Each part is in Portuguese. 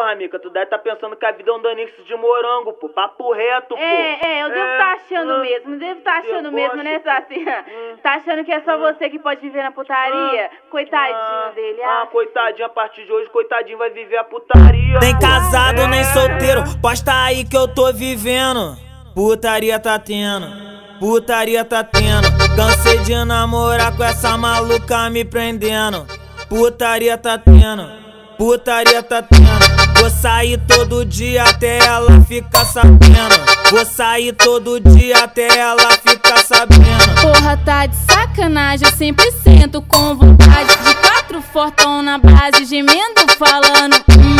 Amiga, tu deve tá pensando que a vida é um danix de morango, pô. Papo reto, pô. Eu devo tá achando mesmo, né, Saci? Tá achando que é só você que pode viver na putaria? Coitadinho dele, coitadinho, a partir de hoje, coitadinho vai viver a putaria. Nem casado, nem solteiro, posta aí que eu tô vivendo. Putaria tá tendo, putaria tá tendo. Cansei de namorar com essa maluca me prendendo. Putaria tá tendo, putaria tá tendo. Vou sair todo dia até ela ficar sabendo. Vou sair todo dia até ela ficar sabendo. Porra, tá de sacanagem, eu sempre sento com vontade de 4 fortão na base, gemendo falando.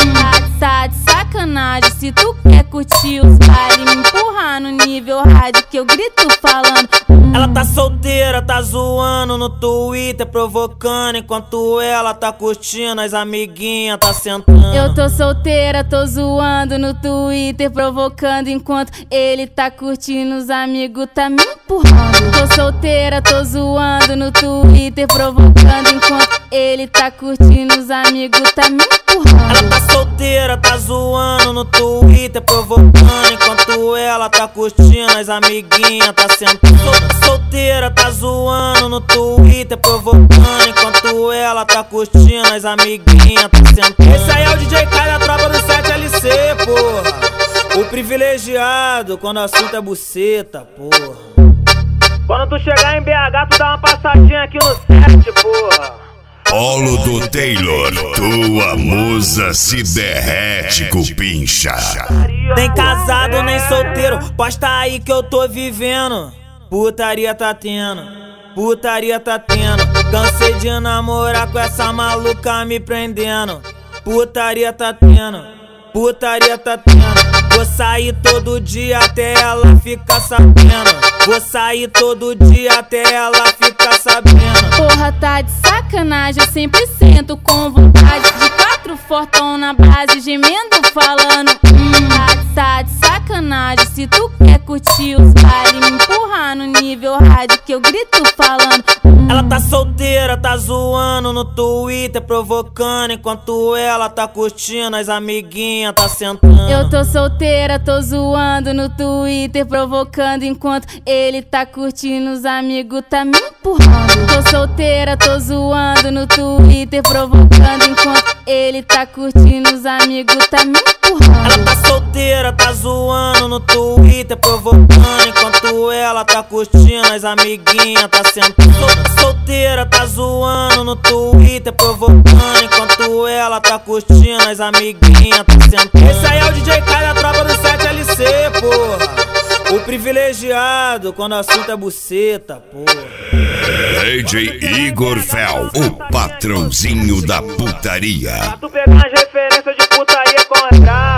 Tá de sacanagem, se tu quer curtir os bailes, me empurrar no nível hard que eu grito falando. Ela tá solteira, tá zoando no Twitter, provocando, enquanto ela tá curtindo, as amiguinhas tá sentando. Eu tô solteira, tô zoando no Twitter, provocando, enquanto ele tá curtindo, os amigos tá me empurrando. Tô solteira, tô zoando no Twitter, provocando, enquanto ele tá curtindo, os amigos tá me empurrando. Ela tá solteira, tá zoando no Twitter, provocando, enquanto ela tá curtindo, as amiguinhas tá sentando. Solteira, tá zoando no Twitter, provocando, enquanto ela tá curtindo, as amiguinhas tá sentando. Esse aí é o DJ Kai da tropa do 7LC, porra. O privilegiado, quando o assunto é buceta, porra. Quando tu chegar em BH, tu dá uma passadinha aqui no 7, porra. Polo do Taylor, tua musa se derrete com pincha. Nem casado, nem solteiro, posta aí que eu tô vivendo. Putaria tá tendo, putaria tá tendo. Cansei de namorar com essa maluca me prendendo. Putaria tá tendo, putaria tá tendo. Vou sair todo dia até ela ficar sabendo. Vou sair todo dia até ela ficar sabendo. Porra, tá de sacanagem, eu sempre sento com vontade de 4 fortão na base, gemendo falando. Tá de sacanagem, se tu quer curtir os bailes, me empurrar no nível hard que eu grito falando. Ela tá solteira, tá zoando no Twitter, provocando, enquanto ela tá curtindo, as amiguinhas tá sentando. Eu tô solteira, tô zoando no Twitter, provocando, enquanto ele tá curtindo, os amigos tá me empurrando. Tô solteira, tô zoando no Twitter, provocando, enquanto ele tá curtindo, os amigos tá me empurrando. Ela tá solteira, tá zoando no Twitter, provocando, enquanto ela tá curtindo, as amiguinhas tá sentando. Solteira, tá zoando no Twitter, provocando, enquanto ela tá curtindo, as amiguinhas tá sentando. Esse aí é o DJ Kai da tropa do 7LC, porra. O privilegiado, quando o assunto é buceta, porra. DJ Igor Fel, o patrãozinho da putaria. Pra tu pegar as referências de putaria com a